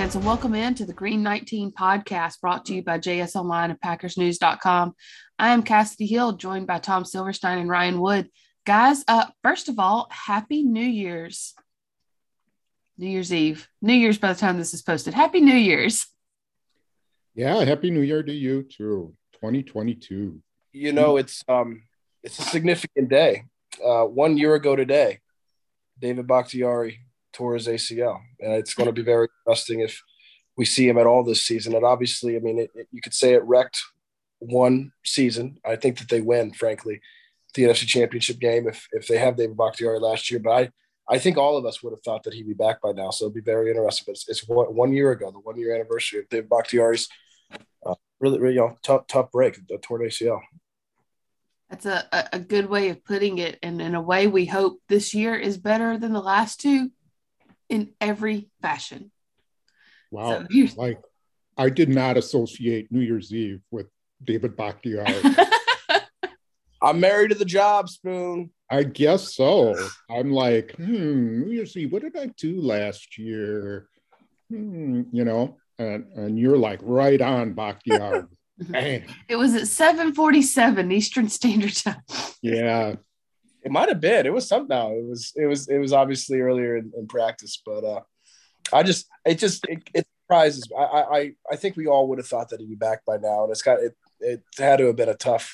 fans, and welcome into the Green 19 podcast brought to you by JS Online and PackersNews.com. I am Cassidy Hill, joined by Tom Silverstein and Ryan Wood. Guys, first of all, Happy New Year's. New Year's Eve. New Year's by the time this is posted. Happy New Year's. Yeah, Happy New Year to you too. 2022. You know, it's a significant day. 1 year ago today, David Bakhtiari tore his ACL, and it's going to be very interesting if we see him at all this season. And obviously, I mean, you could say it wrecked one season. I think that they win, frankly, the NFC Championship game if they have David Bakhtiari last year. But I think all of us would have thought that he'd be back by now. So it'll be very interesting. But it's 1 year ago, the 1 year anniversary of David Bakhtiari's really tough break, the torn ACL. That's a good way of putting it. And in a way, we hope this year is better than the last two in every fashion. Wow. Like, I did not associate New Year's Eve with David Bakhtiari. I'm married to the job, Spoon. I guess so. I'm like, New Year's Eve, what did I do last year? You know, and you're like right on Bakhtiari. It was at 7:47 Eastern Standard Time. Yeah. It might have been. It was somehow. It was obviously earlier in practice, but it surprises me. I think we all would have thought that he'd be back by now, and it had to have been a tough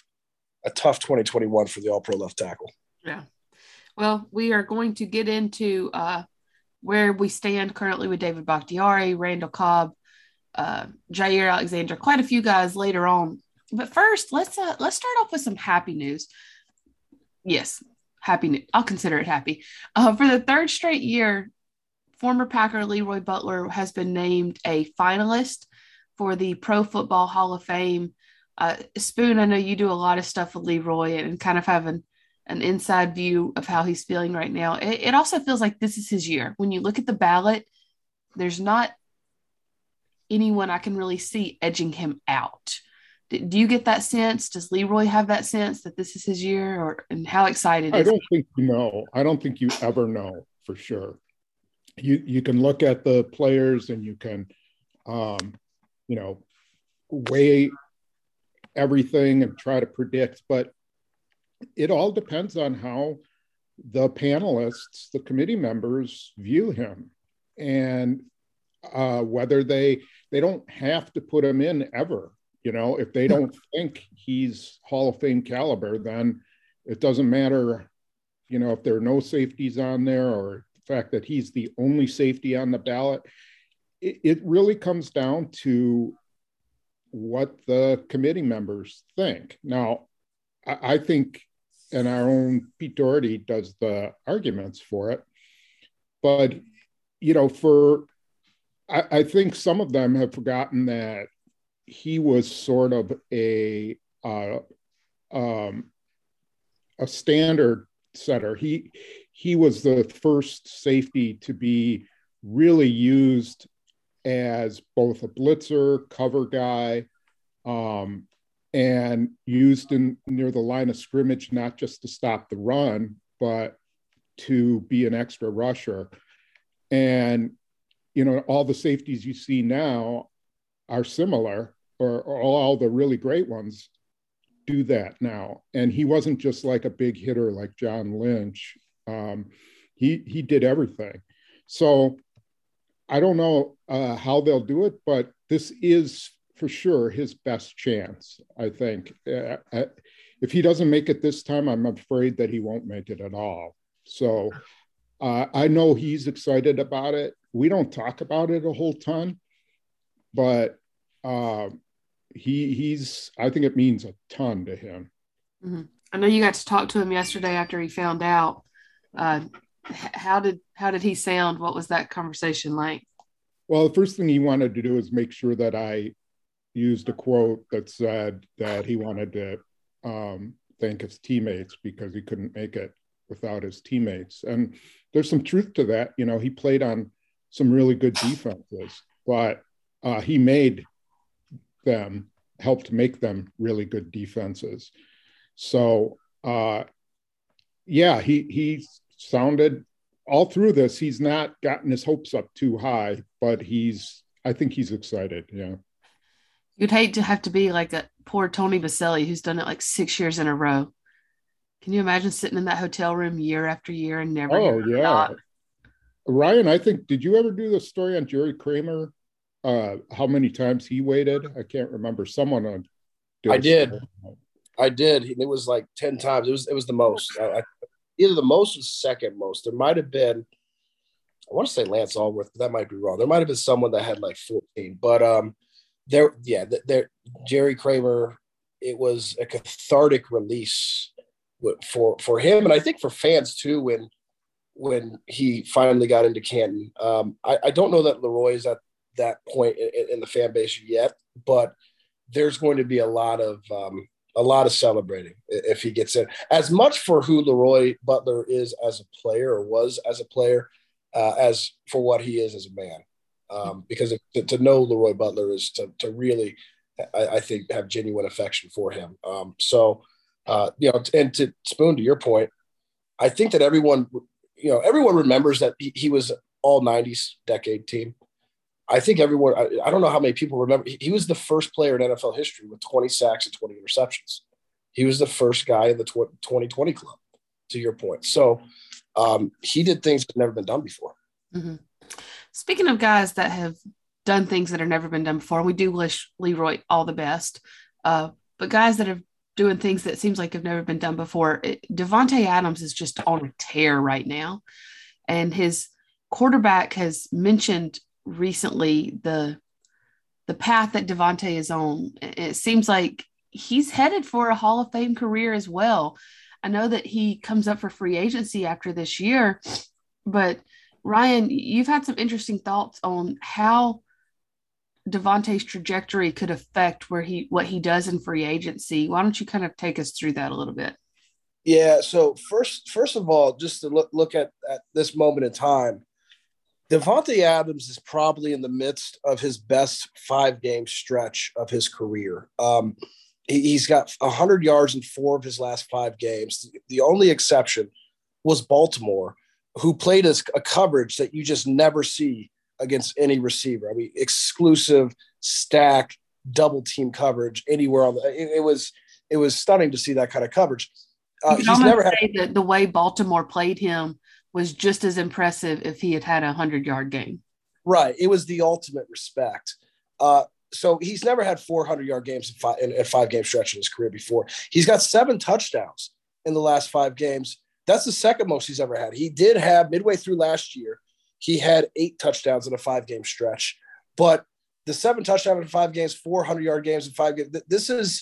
2021 for the All-Pro left tackle. Yeah. Well, we are going to get into where we stand currently with David Bakhtiari, Randall Cobb, Jaire Alexander, quite a few guys later on. But first, let's start off with some happy news. Yes, happy news. I'll consider it happy. For the third straight year, former Packer Leroy Butler has been named a finalist for the Pro Football Hall of Fame. Spoon, I know you do a lot of stuff with Leroy and kind of have an inside view of how he's feeling right now. It also feels like this is his year. When you look at the ballot, there's not anyone I can really see edging him out. Do you get that sense? Does Leroy have that sense that this is his year, and how excited is he? I don't think you ever know for sure. You can look at the players and you can, weigh everything and try to predict, but it all depends on how the panelists, the committee members view him, and whether they don't have to put him in ever. You know, if they don't think he's Hall of Fame caliber, then it doesn't matter, you know, if there are no safeties on there or the fact that he's the only safety on the ballot. It really comes down to what the committee members think. Now, I think, and our own Pete Doherty does the arguments for it, but, you know, I think some of them have forgotten that he was sort of a standard setter. He was the first safety to be really used as both a blitzer, cover guy, and used near the line of scrimmage, not just to stop the run, but to be an extra rusher. And, you know, all the safeties you see now are similar, or all the really great ones do that now. And he wasn't just like a big hitter like John Lynch. He did everything. So I don't know how they'll do it, but this is for sure his best chance, I think. If he doesn't make it this time, I'm afraid that he won't make it at all. So I know he's excited about it. We don't talk about it a whole ton, but he's, I think it means a ton to him. Mm-hmm. I know you got to talk to him yesterday after he found out. How did he sound? What was that conversation like? Well, the first thing he wanted to do is make sure that I used a quote that said that he wanted to thank his teammates because he couldn't make it without his teammates. And there's some truth to that. You know, he played on some really good defenses, but he helped make them really good defenses. So, he sounded all through this. He's not gotten his hopes up too high, but he's I think he's excited. Yeah. You'd hate to have to be like a poor Tony Baselli who's done it like 6 years in a row. Can you imagine sitting in that hotel room year after year and never Oh, hearing a yeah. knock? Ryan, I think, did you ever do the story on Jerry Kramer? How many times he waited? I can't remember. Someone on. I did. It was like 10 times. It was the most. Either the most or second most. There might have been, I want to say Lance Allworth, but that might be wrong. There might have been someone that had like 14. But Jerry Kramer, it was a cathartic release for him, and I think for fans too when he finally got into Canton. I don't know that Leroy is at that point in the fan base yet, but there's going to be a lot of celebrating if he gets in. As much for who Leroy Butler is as a player, or was as a player, as for what he is as a man. Because to know Leroy Butler is to really, I think, have genuine affection for him. And to Spoon, to your point, I think that everyone remembers that he was all 90s decade team. I think everyone, I don't know how many people remember, he was the first player in NFL history with 20 sacks and 20 interceptions. He was the first guy in the 2020 club, to your point. So he did things that have never been done before. Mm-hmm. Speaking of guys that have done things that have never been done before, we do wish Leroy all the best. But guys that are doing things that seems like have never been done before, Davante Adams is just on a tear right now. And his quarterback has mentioned recently the path that Davante is on. It seems like he's headed for a Hall of Fame career as well. I know that he comes up for free agency after this year, but Ryan, you've had some interesting thoughts on how Davante's trajectory could affect what he does in free agency. Why don't you kind of take us through that a little bit? Yeah. So first of all, just to look at this moment in time, Davante Adams is probably in the midst of his best 5-game stretch of his career. He's got 100 yards in 4 of his last 5 games. The only exception was Baltimore, who played a coverage that you just never see against any receiver. I mean, exclusive stack, double team coverage anywhere on it was stunning to see that kind of coverage. He's never say that the way Baltimore played him was just as impressive if he had a 100-yard game. Right. It was the ultimate respect. So he's never had 400-yard games in a 5-game stretch in his career before. He's got 7 touchdowns in the last 5 games. That's the second most he's ever had. He did have, midway through last year, he had 8 touchdowns in a 5-game stretch. But the 7 touchdowns in 5 games, 400-yard games in 5 games, this is,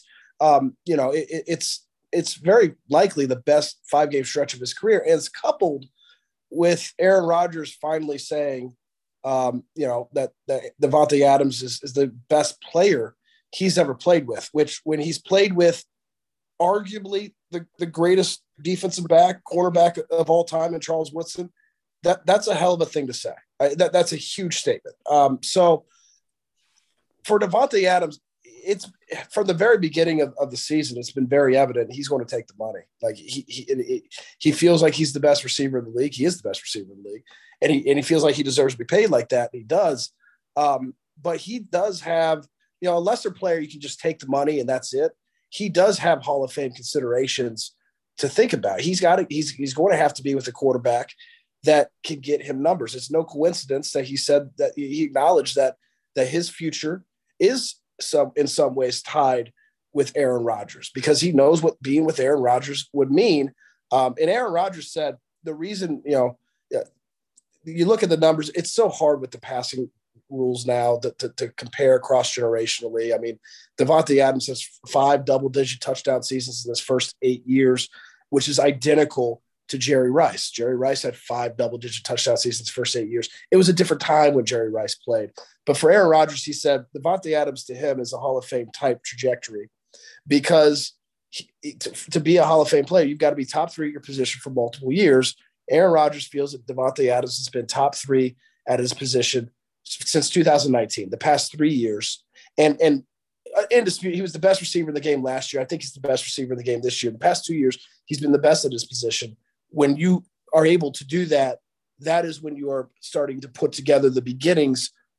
it's very likely the best 5-game stretch of his career. And it's coupled with Aaron Rodgers finally saying, that Davante Adams is the best player he's ever played with, which when he's played with arguably the greatest defensive back, cornerback of all time in Charles Woodson, that's a hell of a thing to say. That's a huge statement. So for Davante Adams, it's from the very beginning of the season, it's been very evident he's going to take the money. Like he feels like he's the best receiver in the league. He is the best receiver in the league, and he feels like he deserves to be paid like that. And he does. But he does have, a lesser player. You can just take the money and that's it. He does have Hall of Fame considerations to think about. He's going to have to be with a quarterback that can get him numbers. It's no coincidence that he said that he acknowledged that his future is in some ways tied with Aaron Rodgers, because he knows what being with Aaron Rodgers would mean. And Aaron Rodgers said the reason, you look at the numbers, it's so hard with the passing rules now to compare cross-generationally. I mean, Davante Adams has 5 double-digit touchdown seasons in his first 8 years, which is identical to Jerry Rice. Jerry Rice had 5 double-digit touchdown seasons first 8 years. It was a different time when Jerry Rice played. But for Aaron Rodgers, he said Davante Adams to him is a Hall of Fame type trajectory, because to be a Hall of Fame player, you've got to be top 3 at your position for multiple years. Aaron Rodgers feels that Davante Adams has been top 3 at his position since 2019, the past 3 years. And in dispute, he was the best receiver in the game last year. I think he's the best receiver in the game this year. The past 2 years, he's been the best at his position. When you are able to do that, that is when you are starting to put together the beginnings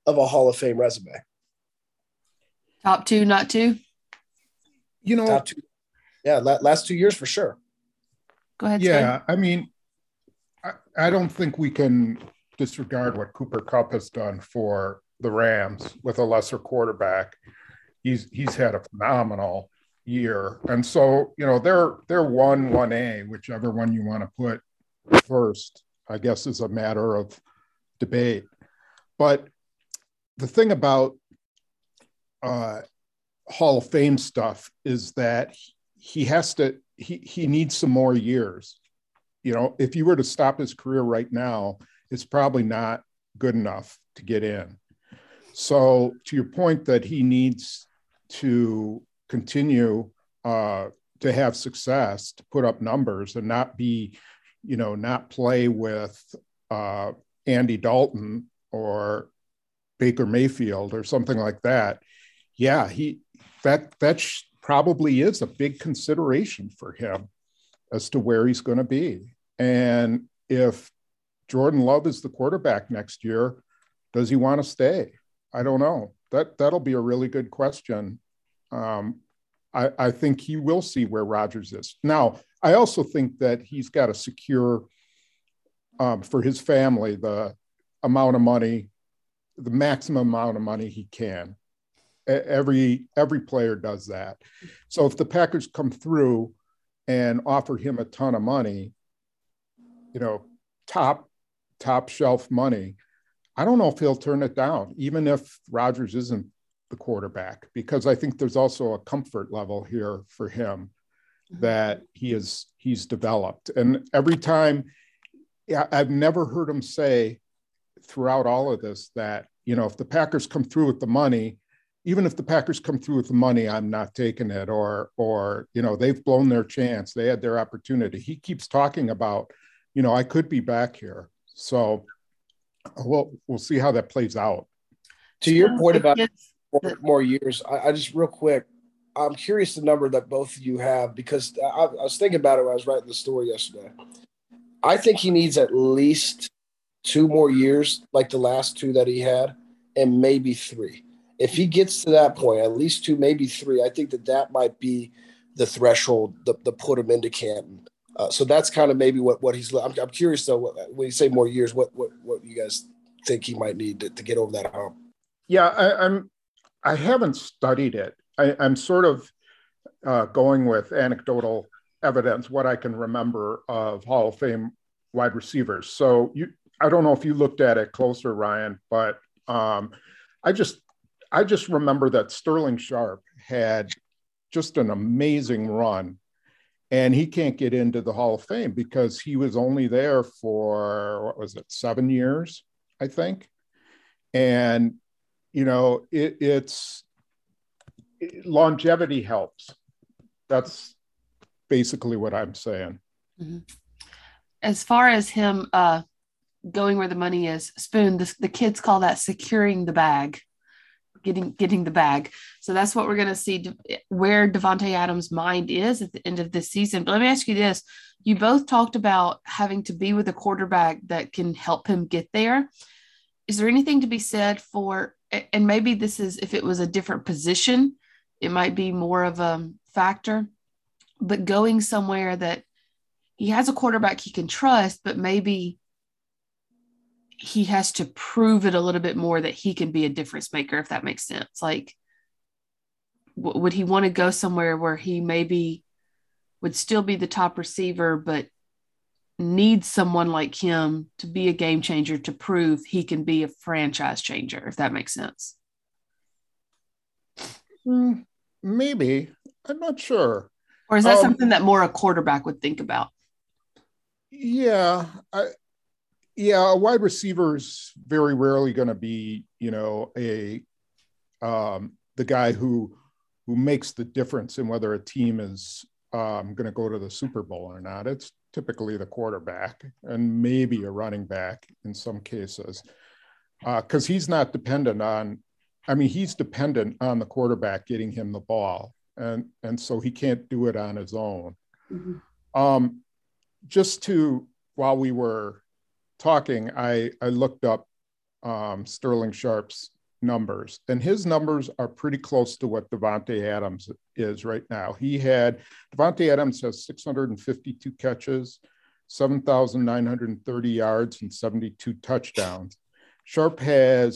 of a Hall of Fame resume. Top two, not two? Top two. Yeah, last 2 years for sure. Go ahead, Yeah, Sven. I mean, I don't think we can disregard what Cooper Kupp has done for the Rams with a lesser quarterback. He's had a phenomenal year, and so they're 1A, whichever one you want to put first, I guess, is a matter of debate. But the thing about Hall of Fame stuff is that he needs some more years. If you were to stop his career right now, it's probably not good enough to get in. So to your point that he needs to continue to have success, to put up numbers and not be, not play with Andy Dalton or Baker Mayfield or something like that. Yeah, that probably is a big consideration for him as to where he's going to be. And if Jordan Love is the quarterback next year, does he want to stay? I don't know. That'll be a really good question. I think he will see where Rodgers is. Now, I also think that he's got to secure for his family the amount of money, the maximum amount of money he can. Every player does that. So if the Packers come through and offer him a ton of money, top shelf money, I don't know if he'll turn it down, even if Rodgers isn't the quarterback, because I think there's also a comfort level here for him that he's developed. And every time, I've never heard him say throughout all of this that, if the Packers come through with the money, even if the Packers come through with the money, I'm not taking it, or they've blown their chance. They had their opportunity. He keeps talking about, I could be back here. So we'll see how that plays out. To your point about more years, I just real quick, I'm curious the number that both of you have, because I was thinking about it when I was writing the story yesterday. I think he needs at least 2 more years, like the last 2 that he had, and maybe 3. If he gets to that point, at least 2, maybe 3, I think that might be the threshold that put him into Canton. So that's kind of maybe what he's. I'm curious though, when you say more years, what you guys think he might need to get over that hump? Yeah, I haven't studied it. I'm sort of going with anecdotal evidence, what I can remember of Hall of Fame wide receivers. So I don't know if you looked at it closer, Ryan, but I just remember that Sterling Sharp had just an amazing run, and he can't get into the Hall of Fame because he was only there for, what was it, 7 years, I think. And, longevity helps. That's basically what I'm saying. Mm-hmm. As far as him going where the money is, Spoon, the kids call that securing the bag. Getting the bag. So that's what we're going to see, where Davante Adams' mind is at the end of this season. But let me ask you this. You both talked about having to be with a quarterback that can help him get there. Is there anything to be said for, and maybe this is, if it was a different position, it might be more of a factor, but going somewhere that he has a quarterback he can trust, but maybe he has to prove it a little bit more that he can be a difference maker, if that makes sense. Like, would he want to go somewhere where he maybe would still be the top receiver, but needs someone like him to be a game changer to prove he can be a franchise changer, if that makes sense? Maybe. I'm not sure. Or is that something that more a quarterback would think about? Yeah. A wide receiver is very rarely going to be, the guy who makes the difference in whether a team is going to go to the Super Bowl or not. It's typically the quarterback and maybe a running back in some cases, because he's not dependent on. He's dependent on the quarterback getting him the ball, and so he can't do it on his own. Mm-hmm. While we were talking, I looked up Sterling Sharp's numbers, and his numbers are pretty close to what Davante Adams is right now. Davante Adams has 652 catches, 7,930 yards, and 72 touchdowns. Sharp has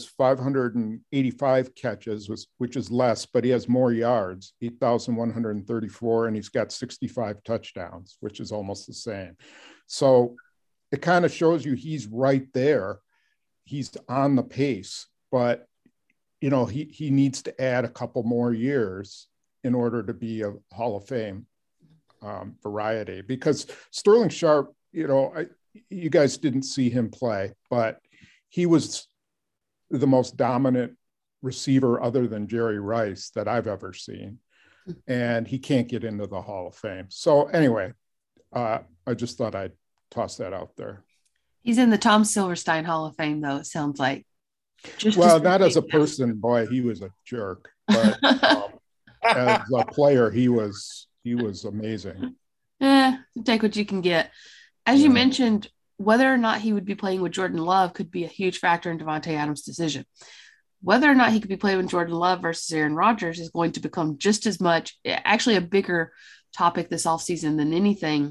585 catches, which is less, but he has more yards, 8,134, and he's got 65 touchdowns, which is almost the same. So it kind of shows you he's right there. He's on the pace, but, you know, he needs to add a couple more years in order to be a Hall of Fame variety, because Sterling Sharp, you know, you guys didn't see him play, but he was the most dominant receiver other than Jerry Rice that I've ever seen. And he can't get into the Hall of Fame. So anyway, I just thought I'd toss that out there. He's in the Tom Silverstein Hall of Fame, though, it sounds like. Well, not as a person, boy, he was a jerk. But as a player, he was amazing. Take what you can get. As you mentioned, whether or not he would be playing with Jordan Love could be a huge factor in Davante Adams' decision. Whether or not he could be playing with Jordan Love versus Aaron Rodgers is going to become just as much, actually a bigger topic this offseason than anything.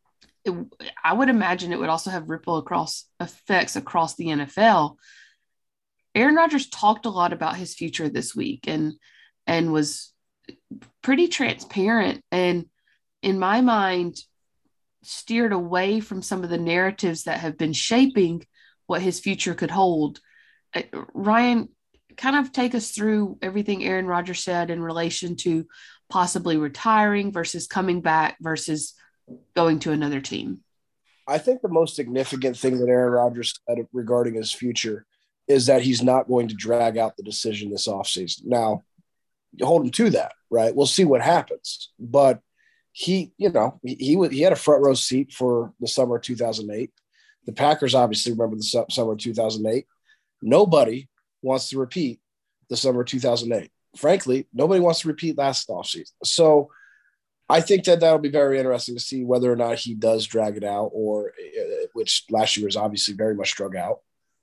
I would imagine it would also have ripple effects across the NFL. Aaron Rodgers talked a lot about his future this week and was pretty transparent, and in my mind steered away from some of the narratives that have been shaping what his future could hold. Ryan, kind of take us through everything Aaron Rodgers said in relation to possibly retiring versus coming back versus going to another team. I think the most significant thing that Aaron Rodgers said regarding his future is that he's not going to drag out the decision this offseason. Now, you hold him to that, right? We'll see what happens. But he had a front row seat for the summer of 2008. The Packers obviously remember the summer of 2008. Nobody wants to repeat the summer of 2008. Frankly, nobody wants to repeat last offseason. So I think that'll be very interesting to see whether or not he does drag it out, or which last year was obviously very much drug out.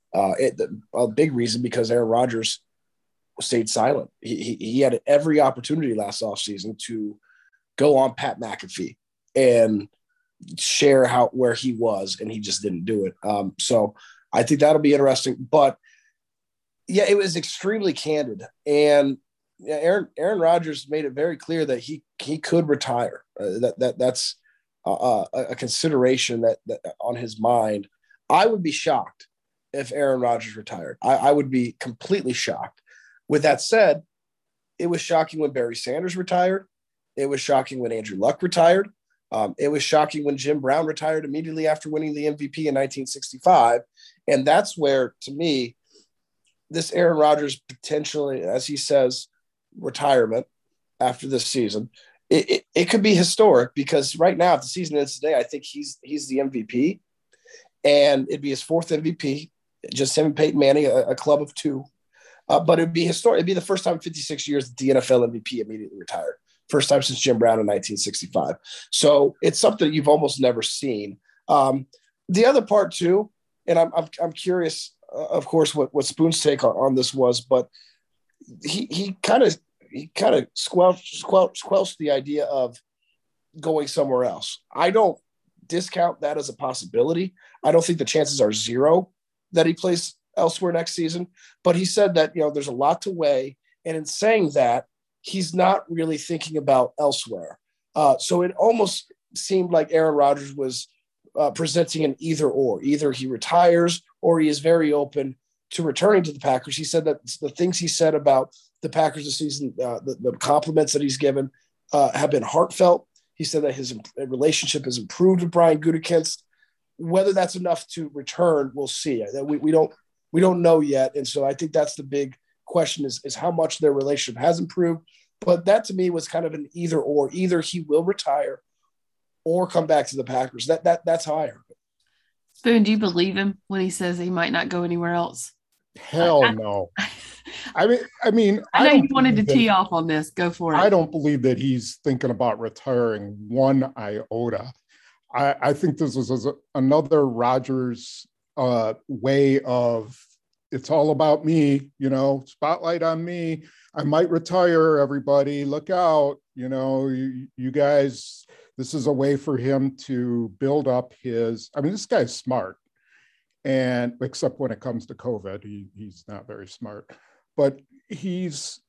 A big reason because Aaron Rodgers stayed silent. He had every opportunity last offseason to go on Pat McAfee and share where he was, and he just didn't do it. So I think that'll be interesting. But yeah, it was extremely candid, and Aaron Rodgers made it very clear that he could retire. That's a consideration that on his mind. I would be shocked if Aaron Rodgers retired. I would be completely shocked. With that said, it was shocking when Barry Sanders retired. It was shocking when Andrew Luck retired. It was shocking when Jim Brown retired immediately after winning the MVP in 1965. And that's where, to me, this Aaron Rodgers potentially, as he says, retirement after this season, it could be historic, because right now, if the season ends today, I think he's the MVP, and it'd be his fourth MVP, just him and Peyton Manning, a club of two. But it'd be historic. It'd be the first time in 56 years that the NFL MVP immediately retired. First time since Jim Brown in 1965. So it's something you've almost never seen. The other part too, and I'm curious, of course, what Spoon's take on this was, but he kind of squelched the idea of going somewhere else. I don't discount that as a possibility. I don't think the chances are zero that he plays elsewhere next season, but he said that, there's a lot to weigh. And in saying that, he's not really thinking about elsewhere. So it almost seemed like Aaron Rodgers was presenting an either or. Either he retires or he is very open to returning to the Packers. He said that the things he said about the Packers this season, the compliments that he's given have been heartfelt. He said that his relationship has improved with Brian Gutekunst. Whether that's enough to return, we'll see. We don't know yet. And so I think that's the big question is how much their relationship has improved. But that to me was kind of an either or. Either he will retire or come back to the Packers. That's how I heard it. Spoon, do you believe him when he says he might not go anywhere else? Hell no. I mean, I know you wanted to tee off on this. Go for it. I don't believe that he's thinking about retiring one iota. I think this is another Rodgers way of it's all about me, spotlight on me. I might retire, everybody, look out, you guys, this is a way for him to build up this guy's smart. And except when it comes to COVID, he's not very smart, but he's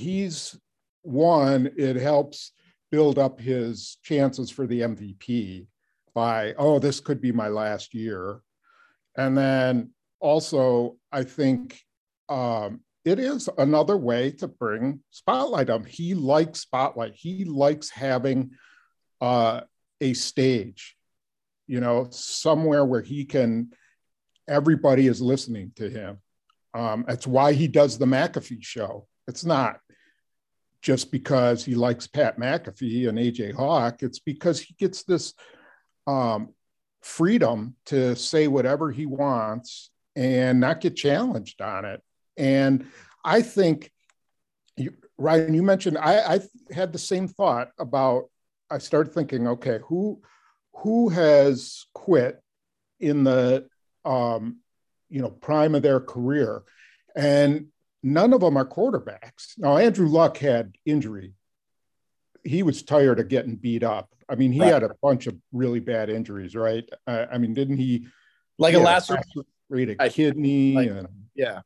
one, it helps build up his chances for the MVP by, this could be my last year. And then also, I think it is another way to bring spotlight up. He likes spotlight. He likes having a stage, somewhere where everybody is listening to him. That's why he does the McAfee show. It's not just because he likes Pat McAfee and AJ Hawk. It's because he gets this freedom to say whatever he wants and not get challenged on it. And I think, Ryan, you mentioned, I had the same thought about, I started thinking, okay, who has quit in the prime of their career? And none of them are quarterbacks. Now, Andrew Luck had injury. He was tired of getting beat up. I mean, he had a bunch of really bad injuries, right? Didn't he? Like a lacerated kidney. Yeah.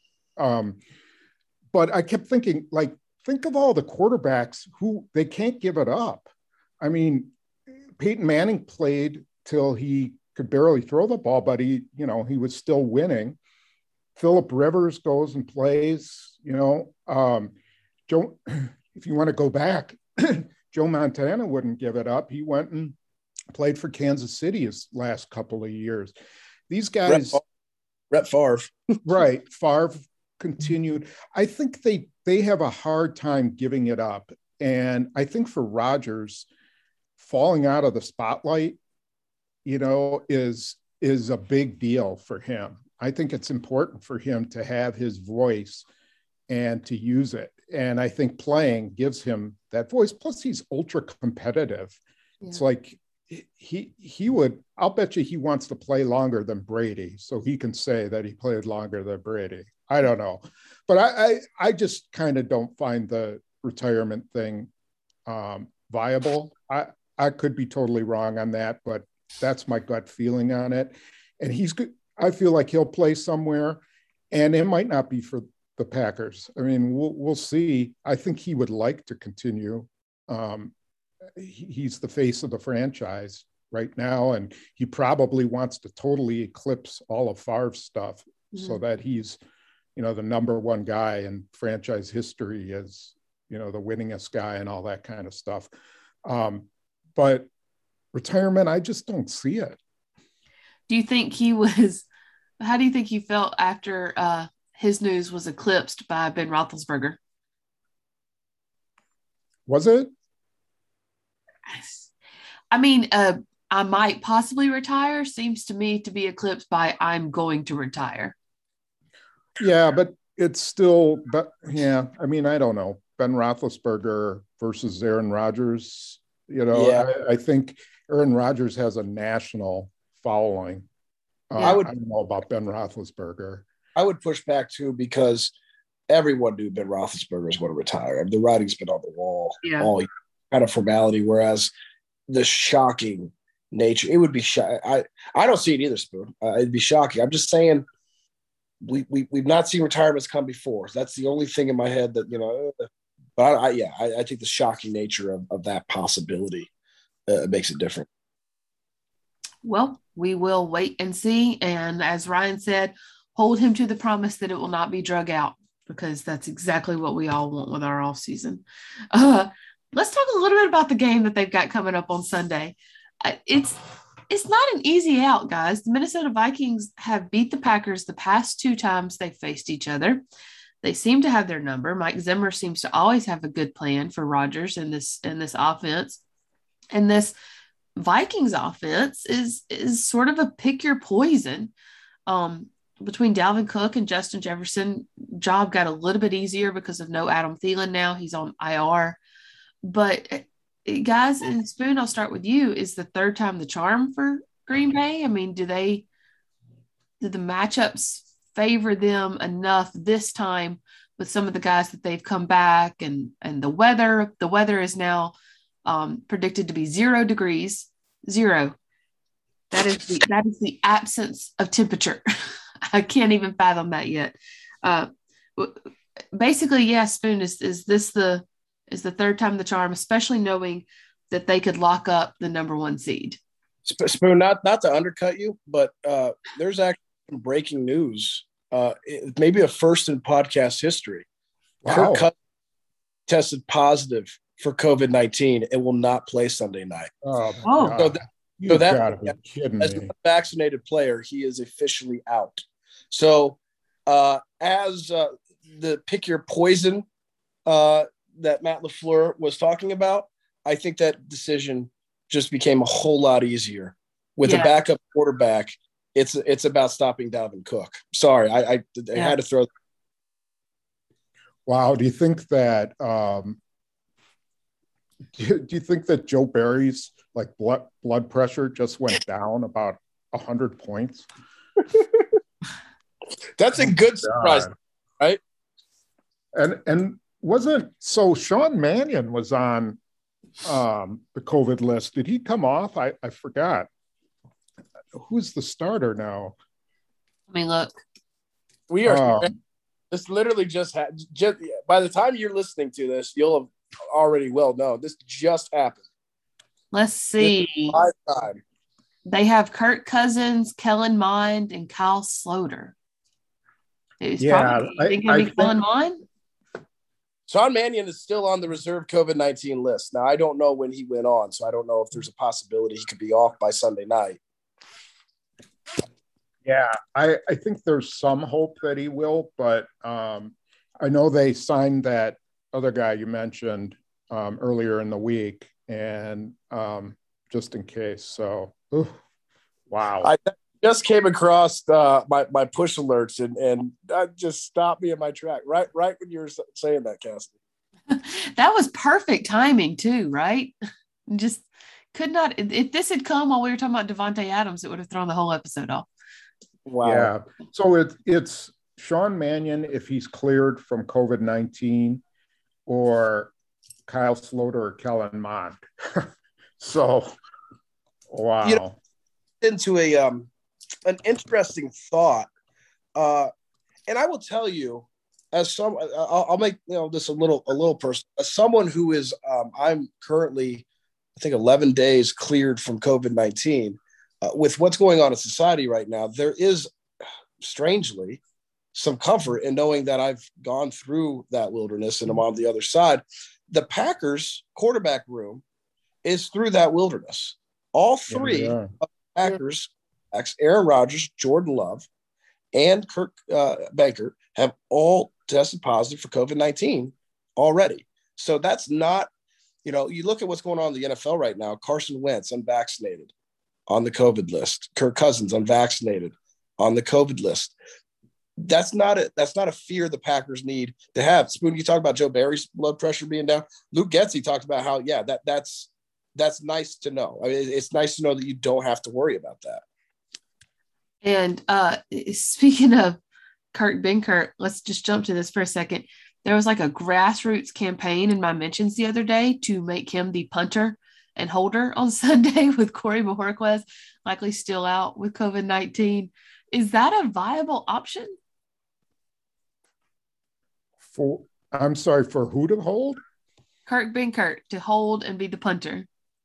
But I kept thinking, think of all the quarterbacks who they can't give it up. I mean, Peyton Manning played till he could barely throw the ball, but he was still winning. Phillip Rivers goes and plays, Joe, if you want to go back, Joe Montana wouldn't give it up. He went and played for Kansas City his last couple of years. These guys, Brett Favre. Right. Favre continued. I think they have a hard time giving it up. And I think for Rodgers, falling out of the spotlight, is a big deal for him. I think it's important for him to have his voice and to use it. And I think playing gives him that voice. Plus, he's ultra competitive. Yeah. It's like he would, I'll bet you he wants to play longer than Brady so he can say that he played longer than Brady. I don't know. But I just kind of don't find the retirement thing viable. I could be totally wrong on that, but that's my gut feeling on it. And he's good. I feel like he'll play somewhere, and it might not be for the Packers. I mean, we'll see. I think he would like to continue. He's the face of the franchise right now, and he probably wants to totally eclipse all of Favre's stuff so that he's, the number one guy in franchise history as, the winningest guy and all that kind of stuff. But retirement, I just don't see it. Do you think how do you think he felt after his news was eclipsed by Ben Roethlisberger? Was it? I mean, I might possibly retire seems to me to be eclipsed by I'm going to retire. Yeah, but it's still, I mean, I don't know. Ben Roethlisberger versus Aaron Rodgers, I think Aaron Rodgers has a national following. I don't know about Ben Roethlisberger. I would push back too, because everyone knew Ben Roethlisberger was going to retire. I mean, the writing's been on the wall, all kind of formality. Whereas the shocking nature, it would be I don't see it either, Spoon. It'd be shocking. I'm just saying we've not seen retirements come before. So that's the only thing in my head that But I think the shocking nature of that possibility makes it different. Well, we will wait and see. And as Ryan said, hold him to the promise that it will not be drug out, because that's exactly what we all want with our off season. Let's talk a little bit about the game that they've got coming up on Sunday. It's not an easy out, guys. The Minnesota Vikings have beat the Packers the past 2 times they faced each other. They seem to have their number. Mike Zimmer seems to always have a good plan for Rodgers in this offense. And this Vikings offense is sort of a pick your poison. Between Dalvin Cook and Justin Jefferson, job got a little bit easier because of no Adam Thielen now. He's on IR. But guys, and Spoon, I'll start with you. Is the third time the charm for Green Bay? I mean, do the matchups favor them enough this time with some of the guys that they've come back, and the weather is now predicted to be 0 degrees. 0. That is the absence of temperature. I can't even fathom that yet. Basically, yeah, Spoon, is this the third time the charm, especially knowing that they could lock up the number 1 seed. Spoon, not to undercut you, but there's actually some breaking news. Maybe a first in podcast history. Wow. Kirk Cousins tested positive for COVID-19 and will not play Sunday night. Oh, so that gotta be kidding as me. a vaccinated player, he is officially out. So as the pick your poison that Matt LaFleur was talking about, I think that decision just became a whole lot easier with a backup quarterback. It's about stopping Dalvin Cook. Sorry, I had to throw. Wow. Do you think that do you think that Joe Barry's like blood pressure just went down about 100 points? That's a good surprise, right? And wasn't so Sean Mannion was on the COVID list. Did he come off? I forgot. Who's the starter now? Let me look. We are. This literally just by the time you're listening to this, you'll have already well known. This just happened. Let's see. They have Kirk Cousins, Kellen Mond, and Kyle Sloter. I think Kellen Mond. Sean Mannion is still on the reserve COVID-19 list. Now, I don't know when he went on, so I don't know if there's a possibility he could be off by Sunday night. Yeah, I think there's some hope that he will, but I know they signed that other guy you mentioned earlier in the week, and just in case. So, wow. I just came across my push alerts, and that just stopped me in my track right when you were saying that, Cassidy. That was perfect timing too, right? Just could not. If this had come while we were talking about Devontae Adams, it would have thrown the whole episode off. Wow. Yeah. So it's Sean Mannion if he's cleared from COVID-19, or Kyle Sloter or Kellen Mond. So, wow. Into an interesting thought, and I will tell you, as some, I'll make this a little personal. As someone who is, I'm currently, I think 11 days cleared from COVID-19. With what's going on in society right now, there is strangely some comfort in knowing that I've gone through that wilderness and I'm on the other side. The Packers quarterback room is through that wilderness. All three of the Packers, Aaron Rodgers, Jordan Love, and Kirk Baker, have all tested positive for COVID-19 already. So that's not, you look at what's going on in the NFL right now. Carson Wentz, unvaccinated, on the COVID list. Kirk Cousins, unvaccinated, on the COVID list. That's not a fear the Packers need to have. Spoon, you talk about Joe Barry's blood pressure being down. Luke Getsy talked about how, that's nice to know. I mean, it's nice to know that you don't have to worry about that. And speaking of Kurt Benkert, let's just jump to this for a second. There was like a grassroots campaign in my mentions the other day to make him the punter and holder on Sunday, with Corey Bojorquez likely still out with COVID-19. Is that a viable option? I'm sorry, for who to hold? Kurt Benkert to hold and be the punter.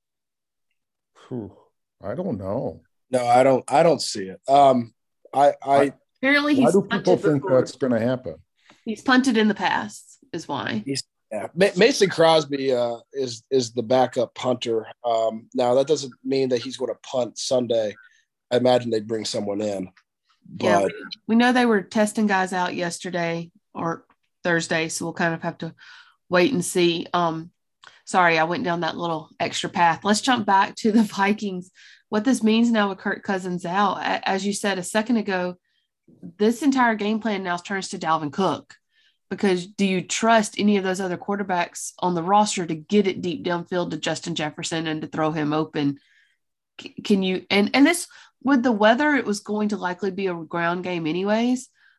I don't know. No, I don't see it. Apparently why do people think that's going to happen? He's punted in the past, is why. Mason Crosby is the backup punter. Now that doesn't mean that he's going to punt Sunday. I imagine they'd bring someone in. But we know they were testing guys out yesterday or Thursday, so we'll kind of have to wait and see. Sorry, I went down that little extra path. Let's jump back to the Vikings. What this means now with Kirk Cousins out, as you said a second ago, this entire game plan now turns to Dalvin Cook, because do you trust any of those other quarterbacks on the roster to get it deep downfield to Justin Jefferson and to throw him open? Can you, and this, with the weather, it was going to likely be a ground game anyways,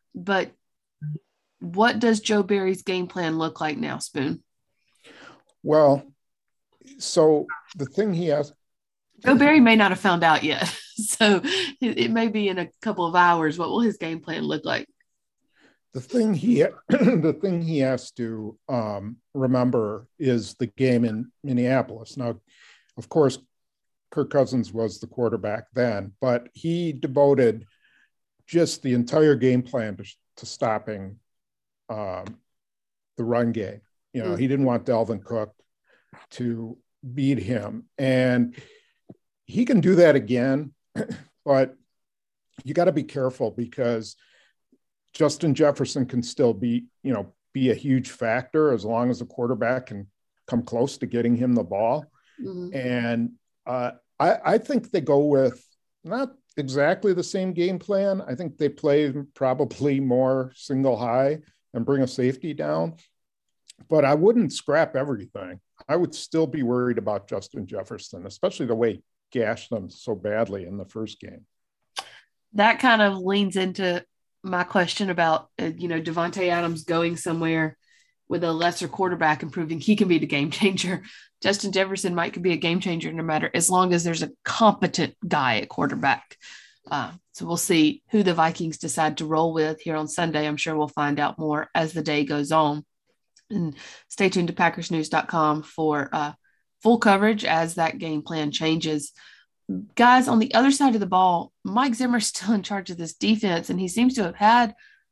But what does Joe Barry's game plan look like now, Spoon? Well, so the thing he has, Joe Barry may not have found out yet. So it may be in a couple of hours. What will his game plan look like? the thing he the thing he has to remember is the game in Minneapolis. Now, of course, Kirk Cousins was the quarterback then, but he devoted just the entire game plan to stopping the run game. You know, he didn't want Dalvin Cook to beat him, and he can do that again, but you got to be careful because Justin Jefferson can still be a huge factor as long as the quarterback can come close to getting him the ball. Mm-hmm. And I think they go with not exactly the same game plan. I think they play probably more single high and bring a safety down, but I wouldn't scrap everything. I would still be worried about Justin Jefferson, especially the way he gashed them so badly in the first game. That kind of leans into my question about, Davante Adams going somewhere with a lesser quarterback and proving he can be the game changer. Justin Jefferson might be a game changer no matter, as long as there's a competent guy at quarterback. So we'll see who the Vikings decide to roll with here on Sunday. I'm sure we'll find out more as the day goes on. And stay tuned to PackersNews.com for full coverage as that game plan changes. Guys, on the other side of the ball, Mike Zimmer's still in charge of this defense, and he seems to have had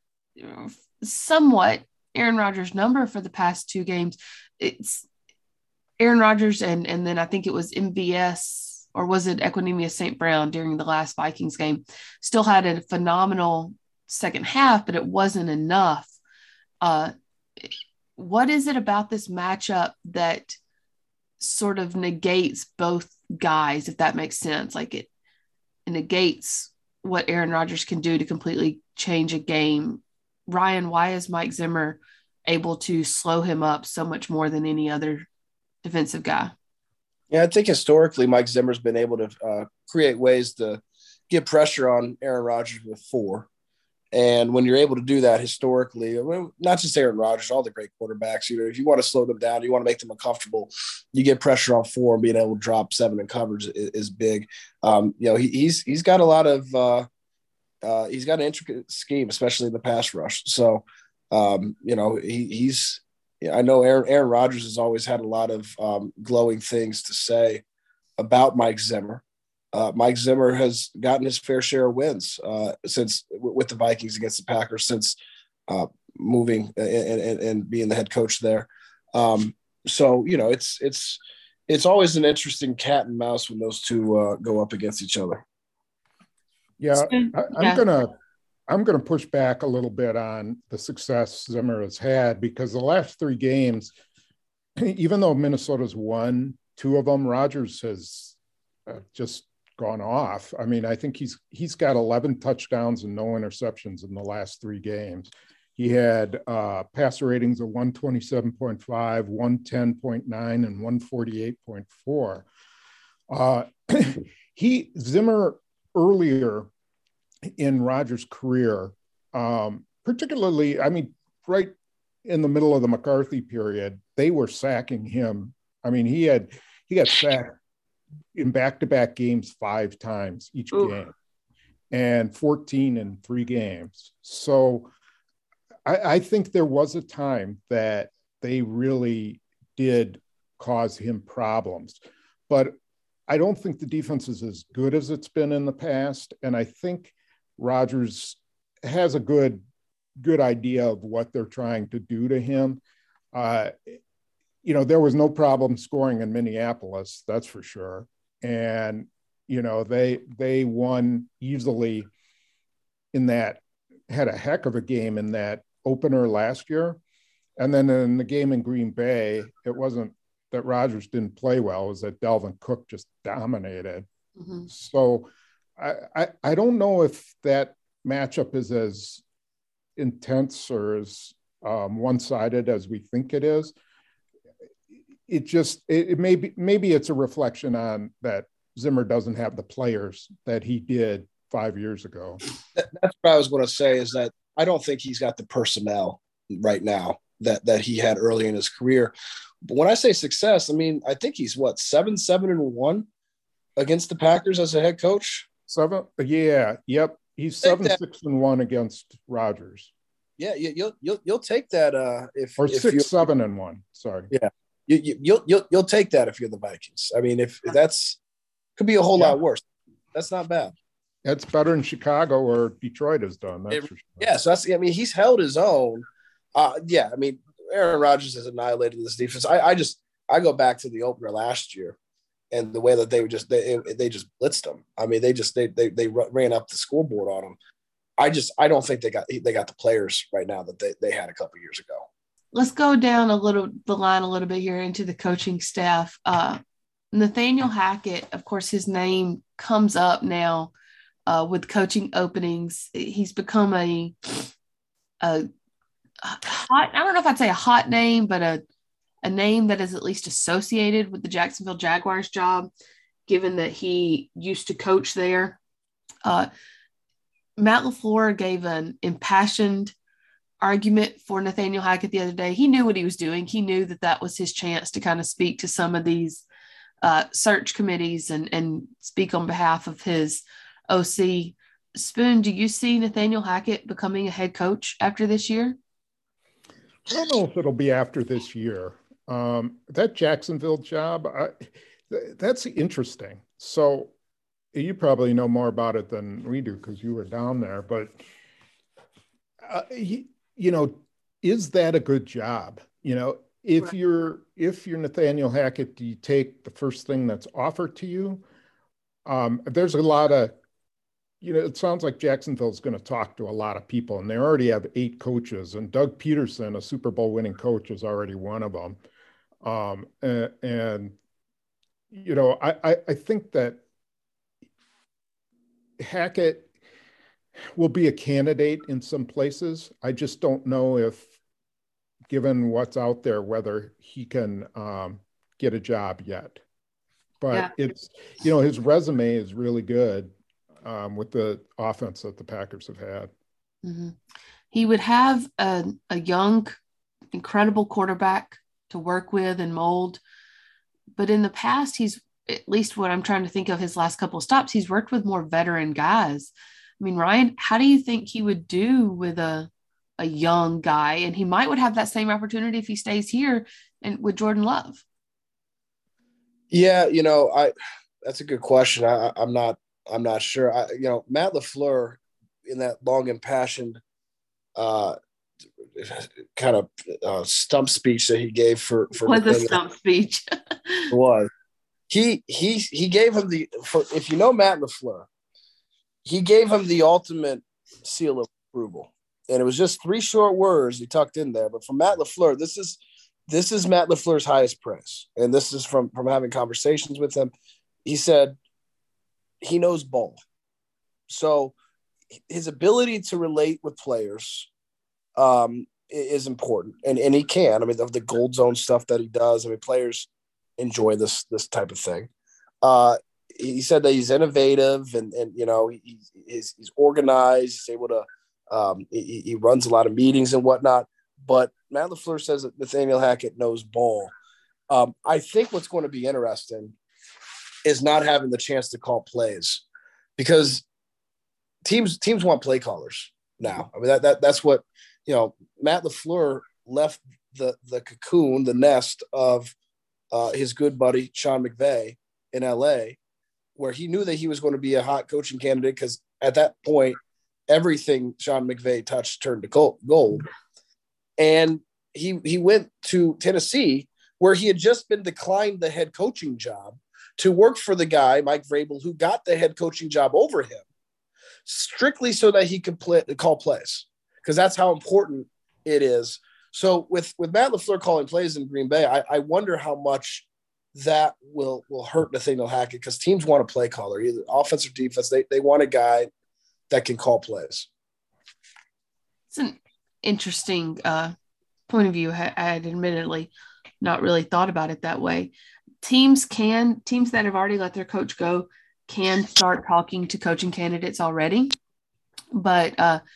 somewhat Aaron Rodgers' number for the past two games. It's Aaron Rodgers and then I think it was MVS, or was it Equanimeous St. Brown during the last Vikings game, still had a phenomenal second half, but it wasn't enough. What is it about this matchup that sort of negates both guys, if that makes sense? Like it negates what Aaron Rodgers can do to completely change a game. Ryan, why is Mike Zimmer able to slow him up so much more than any other defensive guy? Yeah, I think historically Mike Zimmer's been able to create ways to get pressure on Aaron Rodgers with four. And when you're able to do that historically, not just Aaron Rodgers, all the great quarterbacks, if you want to slow them down, you want to make them uncomfortable, you get pressure on four, and being able to drop seven in coverage is big. He's got a lot of he's got an intricate scheme, especially in the pass rush. So, he's I know Aaron Rodgers has always had a lot of glowing things to say about Mike Zimmer. Mike Zimmer has gotten his fair share of wins since with the Vikings against the Packers since moving and being the head coach there. So it's always an interesting cat and mouse when those two go up against each other. Yeah, I'm gonna push back a little bit on the success Zimmer has had, because the last three games, even though Minnesota's won two of them, Rodgers has just gone off. I mean, I think he's got 11 touchdowns and no interceptions in the last three games. He had passer ratings of 127.5, 110.9, and 148.4. Zimmer earlier in Rodgers' career, particularly, I mean, right in the middle of the McCarthy period, they were sacking him. I mean, he got sacked in back-to-back games 5 times each game, and 14 in 3 games. So I think there was a time that they really did cause him problems, but I don't think the defense is as good as it's been in the past. And I think Rodgers has a good idea of what they're trying to do to him. There was no problem scoring in Minneapolis, that's for sure. And, they won easily in that, had a heck of a game in that opener last year. And then in the game in Green Bay, it wasn't that Rodgers didn't play well, it was that Dalvin Cook just dominated. Mm-hmm. So I don't know if that matchup is as intense or as one-sided as we think it is. It maybe it's a reflection on that Zimmer doesn't have the players that he did 5 years ago. That's what I was going to say, is that I don't think he's got the personnel right now that he had early in his career. But when I say success, I mean, I think he's 7-1 against the Packers as a head coach. Yeah. Yep. He's 7-6-1 against Rodgers. Yeah, you'll take that if 6-7-1. Sorry. Yeah, you'll take that if you're the Vikings. I mean, if that's could be a whole lot worse. That's not bad. That's better than Chicago or Detroit has done. That's for sure. Yeah, so I mean, he's held his own. Yeah, I mean, Aaron Rodgers has annihilated this defense. I go back to the opener last year, and the way that they just blitzed them. I mean, they ran up the scoreboard on them. I don't think they got the players right now that they had a couple years ago. Let's go down the line a little bit here into the coaching staff. Nathaniel Hackett, of course, his name comes up now with coaching openings. He's become a hot, I don't know if I'd say a hot name, but a name that is at least associated with the Jacksonville Jaguars job, given that he used to coach there. Matt LaFleur gave an impassioned argument for Nathaniel Hackett the other day. He knew what he was doing. He knew that was his chance to kind of speak to some of these search committees and speak on behalf of his OC. Spoon, do you see Nathaniel Hackett becoming a head coach after this year? I don't know if it'll be after this year. That Jacksonville job, that's interesting. So you probably know more about it than we do because you were down there. But, is that a good job? If you're Nathaniel Hackett, do you take the first thing that's offered to you? There's a lot of, it sounds like Jacksonville's going to talk to a lot of people, and they already have 8 coaches. And Doug Peterson, a Super Bowl winning coach, is already one of them. I think that Hackett will be a candidate in some places. I just don't know if, given what's out there, whether he can get a job yet. But it's, his resume is really good with the offense that the Packers have had. Mm-hmm. He would have a young, incredible quarterback to work with and mold. But in the past, he's, at least what I'm trying to think of his last couple of stops, he's worked with more veteran guys. I mean, Ryan, how do you think he would do with a young guy? And he would have that same opportunity if he stays here and with Jordan Love. Yeah, that's a good question. I'm not sure. Matt LaFleur, in that long impassioned kind of stump speech that he gave for was a stump speech. It was. He gave him if you know Matt LaFleur, he gave him the ultimate seal of approval. And it was just 3 short words he tucked in there. But from Matt LaFleur, this is Matt LaFleur's highest praise. And this is from having conversations with him. He said he knows ball. So his ability to relate with players is important. And he can. I mean, of the gold zone stuff that he does, I mean, players enjoy this type of thing. He said that he's innovative and he's organized. He's able to he runs a lot of meetings and whatnot. But Matt LaFleur says that Nathaniel Hackett knows ball. I think what's going to be interesting is not having the chance to call plays, because teams want play callers now. I mean, that's what Matt LaFleur left the cocoon, the nest of his good buddy Sean McVay in LA, where he knew that he was going to be a hot coaching candidate, because at that point, everything Sean McVay touched turned to gold. And he went to Tennessee, where he had just been declined the head coaching job to work for the guy, Mike Vrabel, who got the head coaching job over him, strictly so that he could call plays, because that's how important it is. So with Matt LaFleur calling plays in Green Bay, I wonder how much that will hurt Nathaniel Hackett, because teams want a play caller, either offense or defense. They want a guy that can call plays. It's an interesting point of view. I had admittedly not really thought about it that way. Teams that have already let their coach go can start talking to coaching candidates already. But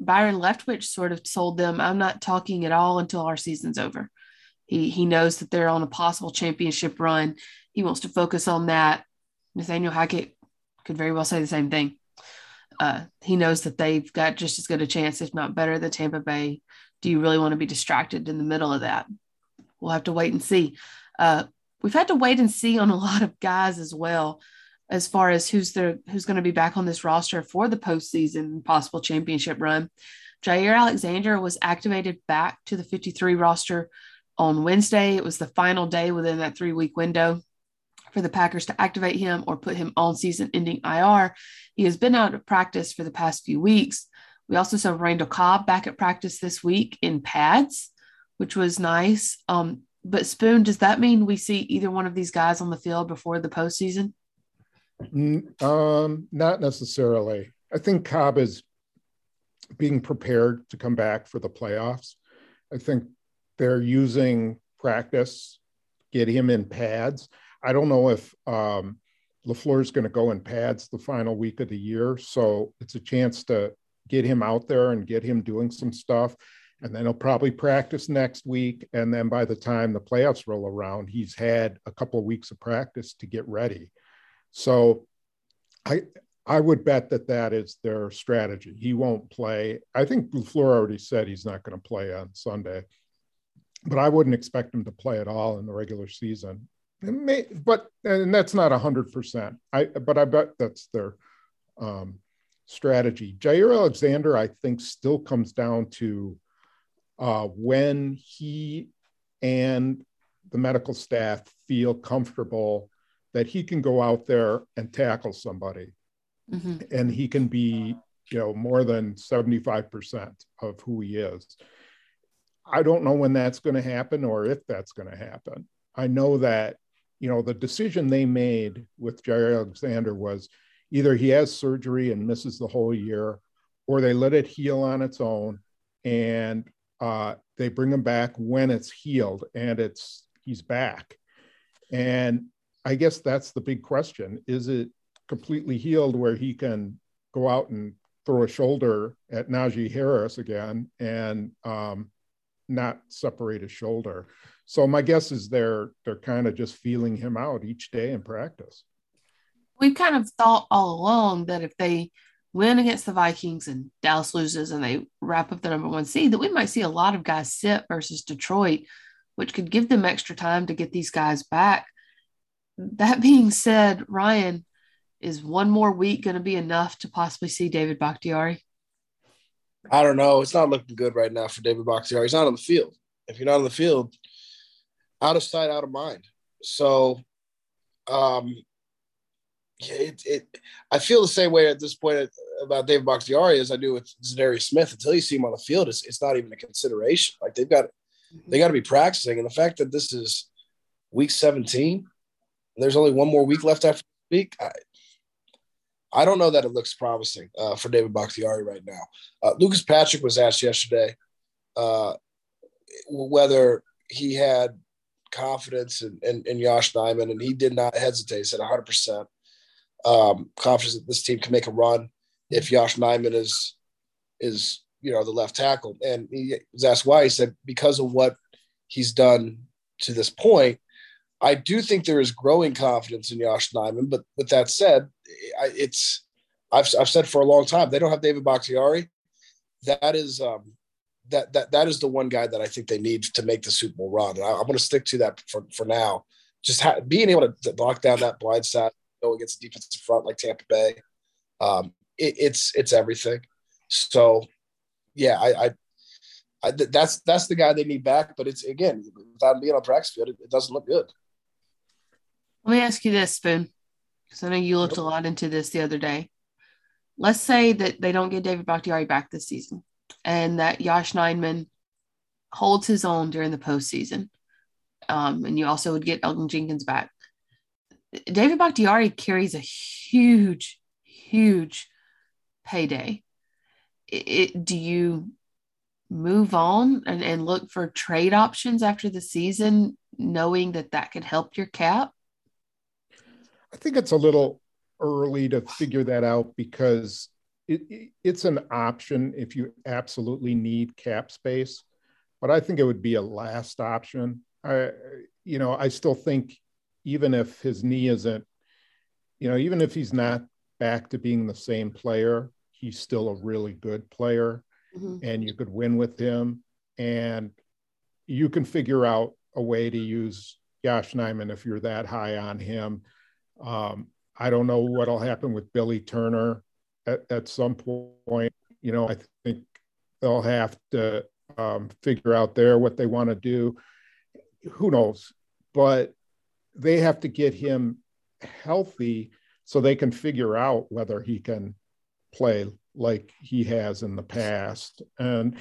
Byron Leftwich sort of told them, I'm not talking at all until our season's over. He knows that they're on a possible championship run. He wants to focus on that. Nathaniel Hackett could very well say the same thing. He knows that they've got just as good a chance, if not better, than Tampa Bay. Do you really want to be distracted in the middle of that? We'll have to wait and see. We've had to wait and see on a lot of guys as well, as far as who's going to be back on this roster for the postseason possible championship run. Jaire Alexander was activated back to the 53 roster on Wednesday. It was the final day within that 3-week window for the Packers to activate him or put him on season-ending IR. He has been out of practice for the past few weeks. We also saw Randall Cobb back at practice this week in pads, which was nice. But Spoon, does that mean we see either one of these guys on the field before the postseason? Not necessarily. I think Cobb is being prepared to come back for the playoffs. I think they're using practice, get him in pads. I don't know if LaFleur is going to go in pads the final week of the year. So it's a chance to get him out there and get him doing some stuff. And then he'll probably practice next week. And then by the time the playoffs roll around, he's had a couple of weeks of practice to get ready. So I would bet that is their strategy. He won't play. I think LaFleur already said he's not going to play on Sunday, but I wouldn't expect him to play at all in the regular season. And that's not 100%. But I bet that's their strategy. Jaire Alexander, I think, still comes down to when he and the medical staff feel comfortable that he can go out there and tackle somebody, and he can be, more than 75% of who he is. I don't know when that's going to happen or if that's going to happen. I know that, the decision they made with Jaire Alexander was either he has surgery and misses the whole year, or they let it heal on its own and they bring him back when it's healed and he's back. And I guess that's the big question. Is it completely healed where he can go out and throw a shoulder at Najee Harris again and not separate his shoulder? So my guess is they're kind of just feeling him out each day in practice. We've kind of thought all along that if they win against the Vikings and Dallas loses and they wrap up the number 1 seed, that we might see a lot of guys sit versus Detroit, which could give them extra time to get these guys back. That being said, Ryan, is one more week going to be enough to possibly see David Bakhtiari? I don't know. It's not looking good right now for David Bakhtiari. He's not on the field. If you're not on the field, out of sight, out of mind. So, I feel the same way at this point about David Bakhtiari as I do with Zadarius Smith. Until you see him on the field, it's not even a consideration. Like they got to be practicing, and the fact that this is week 17, there's only one more week left after the week. I don't know that it looks promising for David Bakhtiari right now. Lucas Patrick was asked yesterday whether he had confidence in Josh Nijman, and he did not hesitate. He said 100% confidence that this team can make a run if Josh Nijman is the left tackle. And he was asked why. He said because of what he's done to this point. I do think there is growing confidence in Josh Nijman, but with that said, I've said for a long time they don't have David Bakhtiari. That is that is the one guy that I think they need to make the Super Bowl run. And I'm going to stick to that for now. Just being able to lock down that blind side, go against the defensive front like Tampa Bay, it's everything. So, yeah, that's the guy they need back. But it's again, without being on practice field, it doesn't look good. Let me ask you this, Spoon, because I know you looked a lot into this the other day. Let's say that they don't get David Bakhtiari back this season and that Josh Nijman holds his own during the postseason. And you also would get Elgin Jenkins back. David Bakhtiari carries a huge, huge payday. Do you move on and look for trade options after the season, knowing that could help your cap? I think it's a little early to figure that out because it's an option if you absolutely need cap space, but I think it would be a last option. I still think even if his knee isn't, even if he's not back to being the same player, he's still a really good player, and you could win with him, and you can figure out a way to use Josh Nijman if you're that high on him. I don't know what'll happen with Billy Turner at some point. I think they'll have to figure out there what they want to do. Who knows? But they have to get him healthy so they can figure out whether he can play like he has in the past. And,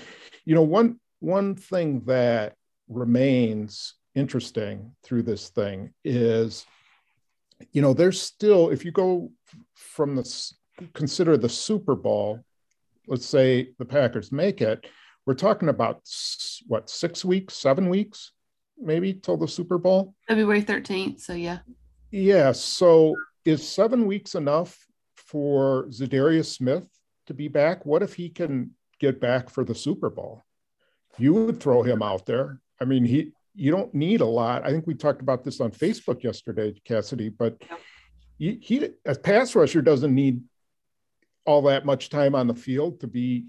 one thing that remains interesting through this thing is, there's still, if you go from consider the Super Bowl, let's say the Packers make it, we're talking about 6 weeks, 7 weeks, maybe till the Super Bowl? February 13th. So yeah. Yeah. So is 7 weeks enough for Zadarius Smith to be back? What if he can get back for the Super Bowl? You would throw him out there. I mean, you don't need a lot. I think we talked about this on Facebook yesterday, Cassidy, but he as pass rusher doesn't need all that much time on the field to be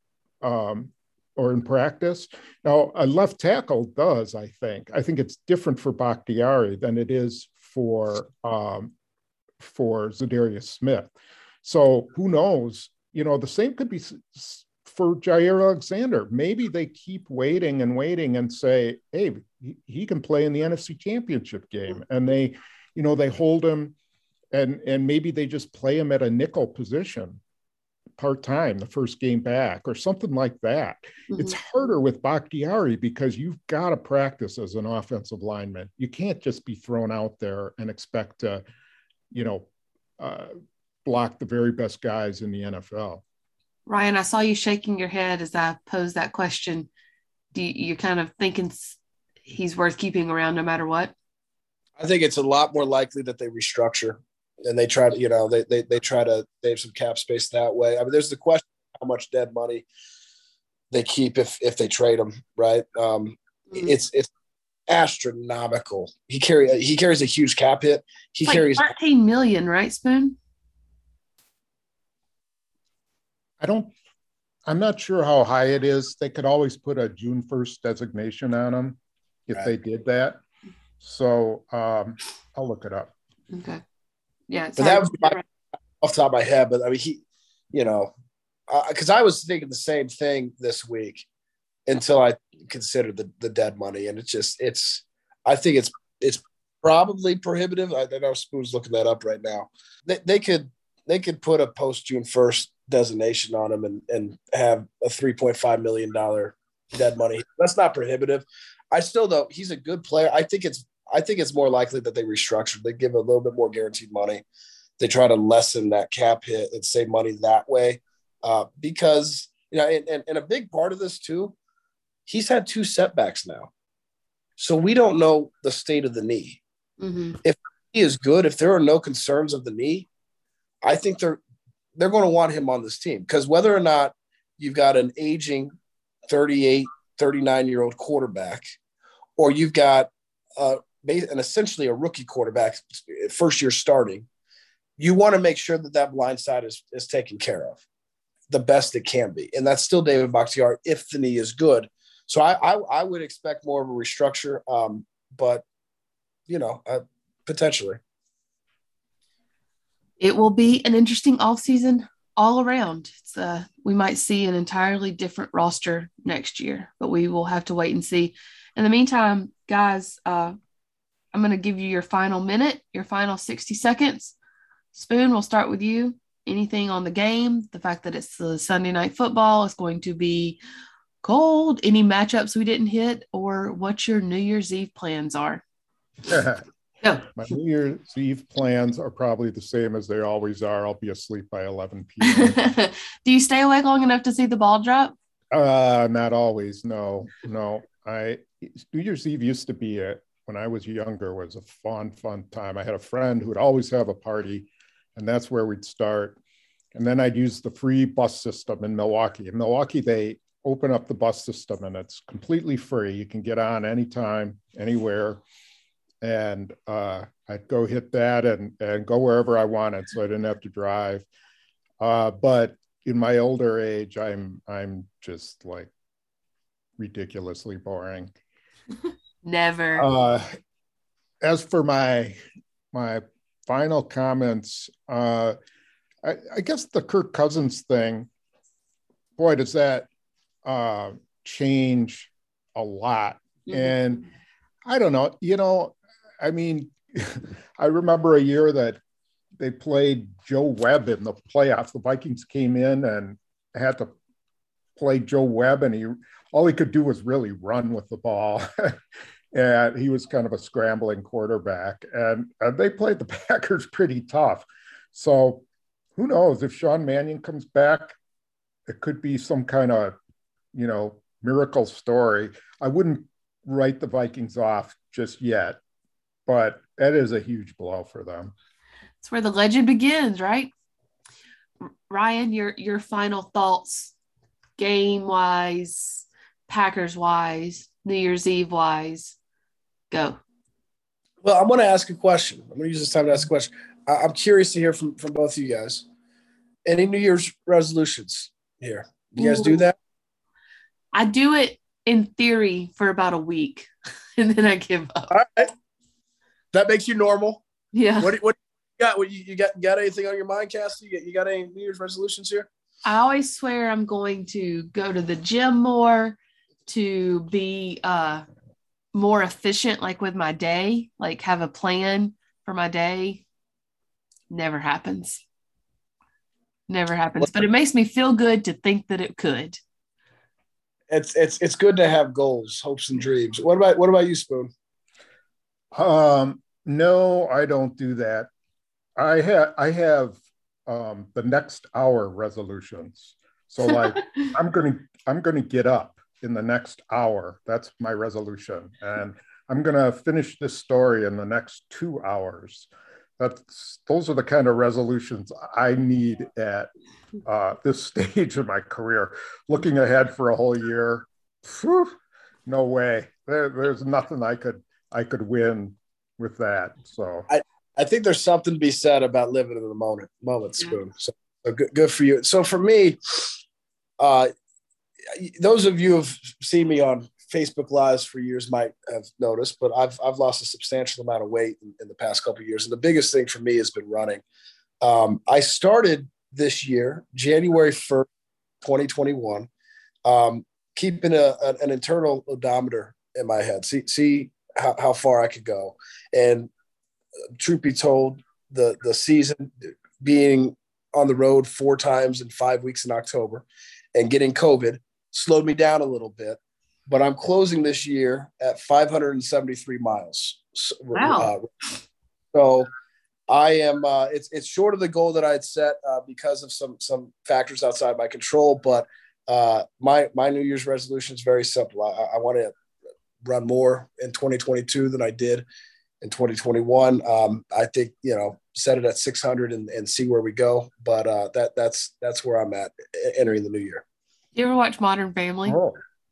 or in practice. Now, a left tackle does, I think. I think it's different for Bakhtiari than it is for Zadarius Smith. So who knows? The same could be for Jaire Alexander. Maybe they keep waiting and say, hey, he can play in the NFC Championship game. And they hold him and maybe they just play him at a nickel position part-time the first game back or something like that. It's harder with Bakhtiari because you've got to practice as an offensive lineman. You can't just be thrown out there and expect to, block the very best guys in the NFL. Ryan, I saw you shaking your head as I posed that question. You're kind of thinking he's worth keeping around no matter what? I think it's a lot more likely that they restructure and they try to, they try to save some cap space that way. I mean, there's the question how much dead money they keep if they trade him, right? It's astronomical. He carries a huge cap hit. He carries 13 million, right, Spoon? I'm not sure how high it is. They could always put a June 1st designation on him if they did that. So I'll look it up. Okay. Yeah. But that was off the top of my head. But I mean, because I was thinking the same thing this week until I considered the dead money. And I think it's probably prohibitive. I know Spoon's looking that up right now. They could put a post June 1st designation on him and have a $3.5 million dead money. That's not prohibitive. I still though he's a good player. I think it's more likely that they restructure. They give a little bit more guaranteed money. They try to lessen that cap hit and save money that way. Because and a big part of this too, he's had 2 setbacks now. So we don't know the state of the knee. If he is good, if there are no concerns of the knee, I think they're going to want him on this team because whether or not you've got an aging 38, 39-year-old quarterback or you've got essentially a rookie quarterback first year starting, you want to make sure that blind side is taken care of the best it can be. And that's still David Bakhtiari if the knee is good. So I would expect more of a restructure, but, potentially. It will be an interesting offseason all around. We might see an entirely different roster next year, but we will have to wait and see. In the meantime, guys, I'm going to give you your final minute, your final 60 seconds. Spoon, we'll start with you. Anything on the game, the fact that it's the Sunday night football, it's going to be cold, any matchups we didn't hit, or what your New Year's Eve plans are? Yeah. My New Year's Eve plans are probably the same as they always are. I'll be asleep by 11 p.m. Do you stay awake long enough to see the ball drop? Not always. No. New Year's Eve used to be when I was younger, was a fun time. I had a friend who would always have a party, and that's where we'd start. And then I'd use the free bus system in Milwaukee. In Milwaukee, they open up the bus system and it's completely free. You can get on anytime, anywhere. And I'd go hit that and go wherever I wanted, so I didn't have to drive. But in my older age, I'm just like ridiculously boring. Never. As for my final comments, I guess the Kirk Cousins thing, boy, does that change a lot. Mm-hmm. And I don't know, I mean, I remember a year that they played Joe Webb in the playoffs. The Vikings came in and had to play Joe Webb, and all he could do was really run with the ball. And he was kind of a scrambling quarterback. And they played the Packers pretty tough. So who knows, if Sean Mannion comes back, it could be some kind of, miracle story. I wouldn't write the Vikings off just yet, but that is a huge blow for them. It's where the legend begins, right? Ryan, your final thoughts, game-wise, Packers-wise, New Year's Eve-wise. Go. Well, I'm going to ask a question. I'm going to use this time to ask a question. I'm curious to hear from both of you guys. Any New Year's resolutions here? Do you guys do that? I do it in theory for about a week, and then I give up. All right. That makes you normal. Yeah. What you got? You got anything on your mind, Cassie? You got any New Year's resolutions here? I always swear I'm going to go to the gym more, to be more efficient, like with my day, like have a plan for my day. Never happens. But it makes me feel good to think that it could. It's good to have goals, hopes, and dreams. What about you, Spoon? No, I don't do that. I have the next hour resolutions. So like I'm gonna get up in the next hour. That's my resolution. And I'm gonna finish this story in the next 2 hours. Those are the kind of resolutions I need at this stage of my career. Looking ahead for a whole year, no way. There's nothing I could win with that. So I think there's something to be said about living in the moment, Spoon. So good for you. So for me, those of you who've seen me on Facebook Lives for years might have noticed, but I've lost a substantial amount of weight in the past couple of years. And the biggest thing for me has been running. I started this year, January 1st, 2021, keeping an internal odometer in my head, see how far I could go. And truth be told, the season being on the road 4 times in 5 weeks in October and getting COVID slowed me down a little bit, but I'm closing this year at 573 miles. Wow. So I am, it's short of the goal that I had set because of some factors outside my control, but my New Year's resolution is very simple. I want to run more in 2022 than I did in 2021. I think, set it at 600 and see where we go. But that's where I'm at entering the new year. You ever watch Modern Family? Oh.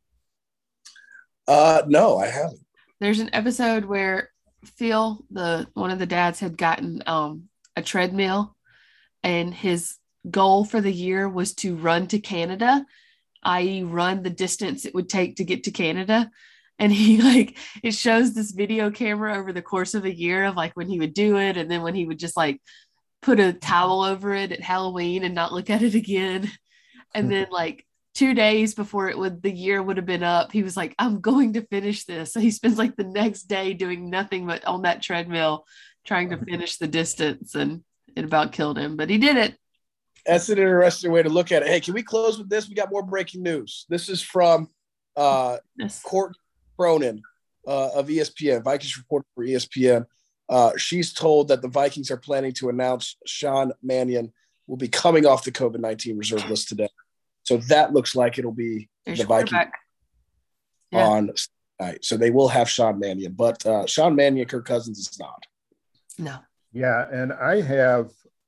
No, I haven't. There's an episode where Phil, one of the dads, had gotten a treadmill, and his goal for the year was to run to Canada, i.e. run the distance it would take to get to Canada. And he it shows this video camera over the course of a year of when he would do it. And then when he would just put a towel over it at Halloween and not look at it again. And then 2 days before the year would have been up, he was like, I'm going to finish this. So he spends the next day doing nothing but on that treadmill, trying to finish the distance, and it about killed him, but he did it. That's an interesting way to look at it. Hey, can we close with this? We got more breaking news. This is from Court Cronin of ESPN, Vikings reporter for ESPN. She's told that the Vikings are planning to announce Sean Mannion will be coming off the COVID-19 reserve list today. So that looks like it'll be the Vikings on night. So they will have Sean Mannion, but Sean Mannion, Kirk Cousins is not. No. Yeah, and I have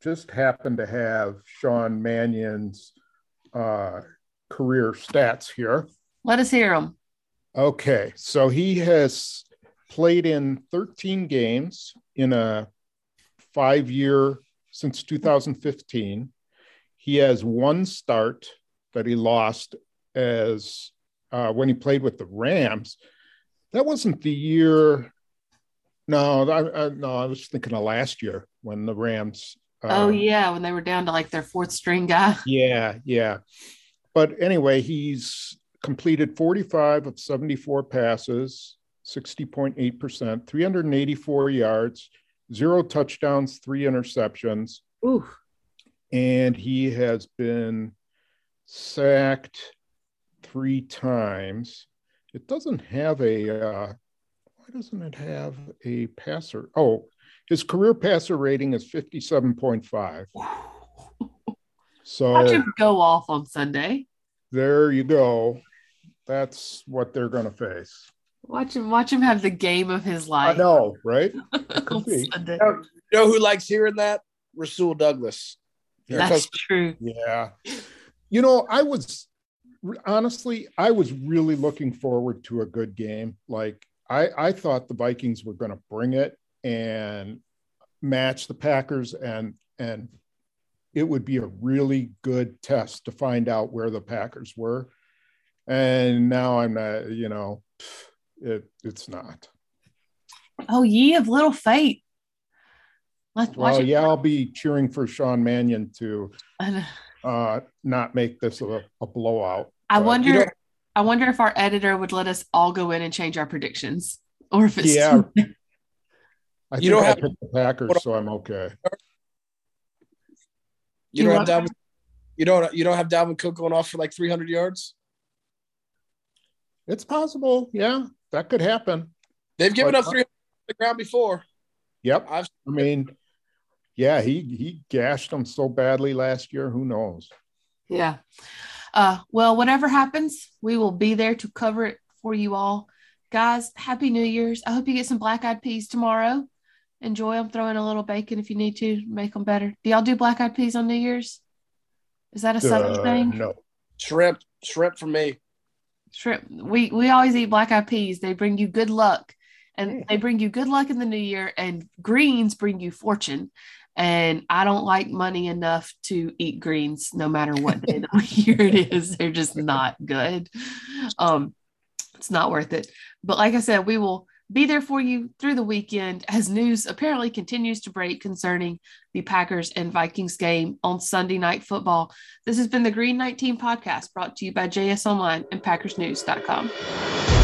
just happen to have Sean Mannion's career stats here. Let us hear them. Okay, so he has played in 13 games in a 5-year since 2015. He has one start that he lost as when he played with the Rams. That wasn't the year. No, I was thinking of last year when the Rams. When they were down to like their fourth string guy. Yeah. But anyway, he's completed 45 of 74 passes, 60.8%, 384 yards, 0 touchdowns, 3 interceptions. Ooh. And he has been sacked 3 times. It doesn't have why doesn't it have a passer? Oh, his career passer rating is 57.5. So watch him go off on Sunday. There you go. That's what they're going to face. Watch him have the game of his life. I know, right? Sunday. You know who likes hearing that? Rasul Douglas. That's true. Yeah. You know, I was really looking forward to a good game. Like I thought the Vikings were going to bring it and match the Packers, and it would be a really good test to find out where the Packers were. And now I'm not, it's not. Oh, ye of little faith. I'll be cheering for Sean Mannion to not make this a blowout. I wonder if our editor would let us all go in and change our predictions, or if it's I think I picked the Packers, so I'm okay. You don't have Dalvin Cook going off for like 300 yards? It's possible. Yeah, that could happen. They've given up 300 on the ground before. Yep. He gashed them so badly last year. Who knows? Yeah. Well, whatever happens, we will be there to cover it for you all. Guys, Happy New Year's. I hope you get some black-eyed peas tomorrow. Enjoy them. Throw in a little bacon if you need to make them better. Do y'all do black-eyed peas on New Year's? Is that a Southern thing? No. Shrimp for me. Shrimp. We always eat black-eyed peas. They bring you good luck. And they bring you good luck in the new year, and greens bring you fortune. And I don't like money enough to eat greens no matter what day of the year it is. They're just not good. It's not worth it. But like I said, we will be there for you through the weekend as news apparently continues to break concerning the Packers and Vikings game on Sunday Night Football. This has been the Green 19 podcast brought to you by JS Online and PackersNews.com.